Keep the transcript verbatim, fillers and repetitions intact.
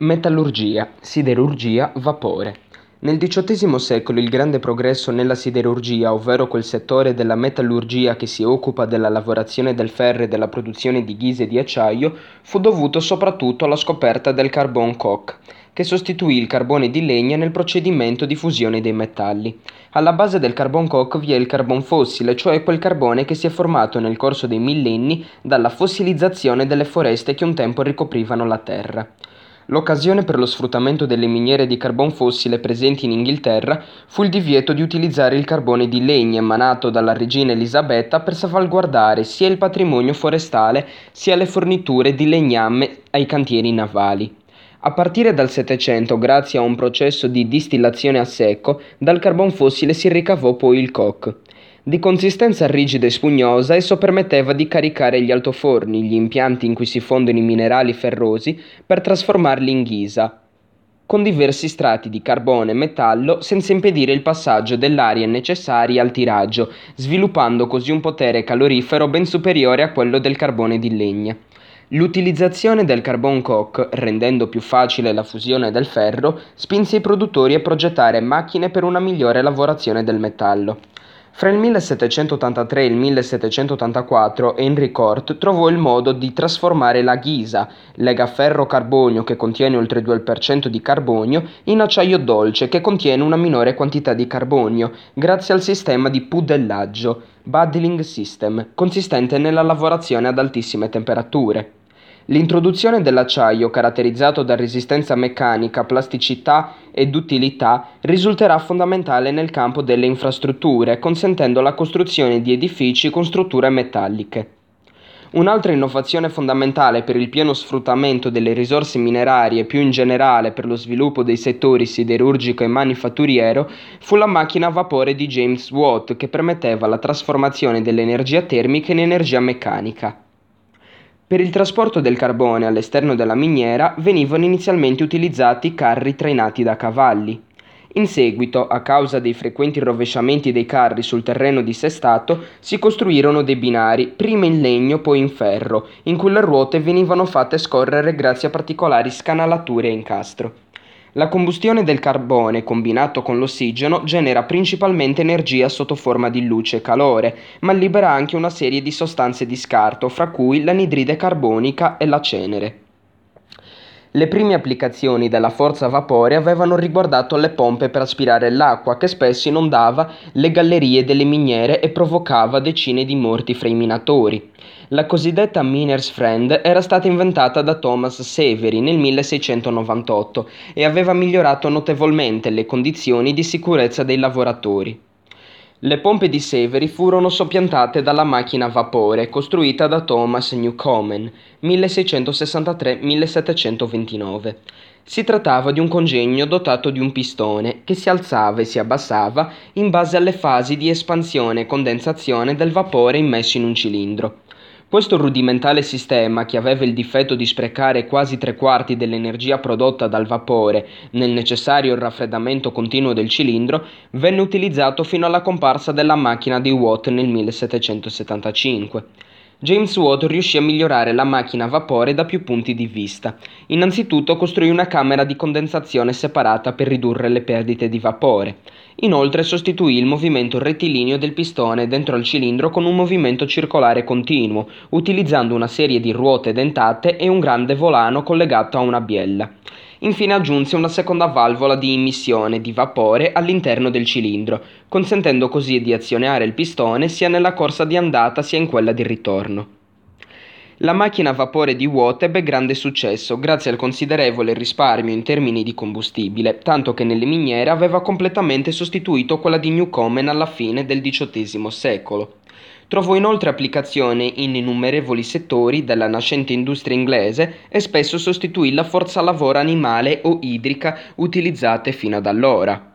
Metallurgia, siderurgia, vapore. Nel diciottesimo secolo il grande progresso nella siderurgia, ovvero quel settore della metallurgia che si occupa della lavorazione del ferro e della produzione di ghise di acciaio, fu dovuto soprattutto alla scoperta del carbon coke, che sostituì il carbone di legna nel procedimento di fusione dei metalli. Alla base del carbon coke vi è il carbon fossile, cioè quel carbone che si è formato nel corso dei millenni dalla fossilizzazione delle foreste che un tempo ricoprivano la terra. L'occasione per lo sfruttamento delle miniere di carbon fossile presenti in Inghilterra fu il divieto di utilizzare il carbone di legna emanato dalla regina Elisabetta per salvaguardare sia il patrimonio forestale sia le forniture di legname ai cantieri navali. A partire dal Settecento, grazie a un processo di distillazione a secco, dal carbon fossile si ricavò poi il coke. Di consistenza rigida e spugnosa, esso permetteva di caricare gli altoforni, gli impianti in cui si fondono i minerali ferrosi, per trasformarli in ghisa, con diversi strati di carbone e metallo, senza impedire il passaggio dell'aria necessaria al tiraggio, sviluppando così un potere calorifero ben superiore a quello del carbone di legna. L'utilizzazione del carbon coke, rendendo più facile la fusione del ferro, spinse i produttori a progettare macchine per una migliore lavorazione del metallo. Fra il millesettecentottantatré e il millesettecentottantaquattro Henry Cort trovò il modo di trasformare la ghisa, legaferro-carbonio che contiene oltre il due per cento di carbonio, in acciaio dolce che contiene una minore quantità di carbonio, grazie al sistema di pudellaggio, budding system, consistente nella lavorazione ad altissime temperature. L'introduzione dell'acciaio, caratterizzato da resistenza meccanica, plasticità e duttilità, risulterà fondamentale nel campo delle infrastrutture, consentendo la costruzione di edifici con strutture metalliche. Un'altra innovazione fondamentale per il pieno sfruttamento delle risorse minerarie e più in generale per lo sviluppo dei settori siderurgico e manifatturiero fu la macchina a vapore di James Watt, che permetteva la trasformazione dell'energia termica in energia meccanica. Per il trasporto del carbone all'esterno della miniera venivano inizialmente utilizzati carri trainati da cavalli. In seguito, a causa dei frequenti rovesciamenti dei carri sul terreno dissestato, si costruirono dei binari, prima in legno poi in ferro, in cui le ruote venivano fatte scorrere grazie a particolari scanalature e incastro. La combustione del carbone combinato con l'ossigeno genera principalmente energia sotto forma di luce e calore, ma libera anche una serie di sostanze di scarto, fra cui l'anidride carbonica e la cenere. Le prime applicazioni della forza a vapore avevano riguardato le pompe per aspirare l'acqua, che spesso inondava le gallerie delle miniere e provocava decine di morti fra i minatori. La cosiddetta Miner's Friend era stata inventata da Thomas Savery nel milleseicentonovantotto e aveva migliorato notevolmente le condizioni di sicurezza dei lavoratori. Le pompe di Savery furono soppiantate dalla macchina a vapore costruita da Thomas Newcomen milleseicentosessantatré millesettecentoventinove. Si trattava di un congegno dotato di un pistone che si alzava e si abbassava in base alle fasi di espansione e condensazione del vapore immesso in un cilindro. Questo rudimentale sistema, che aveva il difetto di sprecare quasi tre quarti dell'energia prodotta dal vapore nel necessario raffreddamento continuo del cilindro, venne utilizzato fino alla comparsa della macchina di Watt nel millesettecentosettantacinque. James Watt riuscì a migliorare la macchina a vapore da più punti di vista. Innanzitutto costruì una camera di condensazione separata per ridurre le perdite di vapore. Inoltre sostituì il movimento rettilineo del pistone dentro al cilindro con un movimento circolare continuo, utilizzando una serie di ruote dentate e un grande volano collegato a una biella. Infine aggiunse una seconda valvola di immissione di vapore all'interno del cilindro, consentendo così di azionare il pistone sia nella corsa di andata sia in quella di ritorno. La macchina a vapore di Watt ebbe grande successo grazie al considerevole risparmio in termini di combustibile, tanto che nelle miniere aveva completamente sostituito quella di Newcomen alla fine del diciottesimo secolo. Trovò inoltre applicazione in innumerevoli settori della nascente industria inglese e spesso sostituì la forza lavoro animale o idrica utilizzate fino ad allora.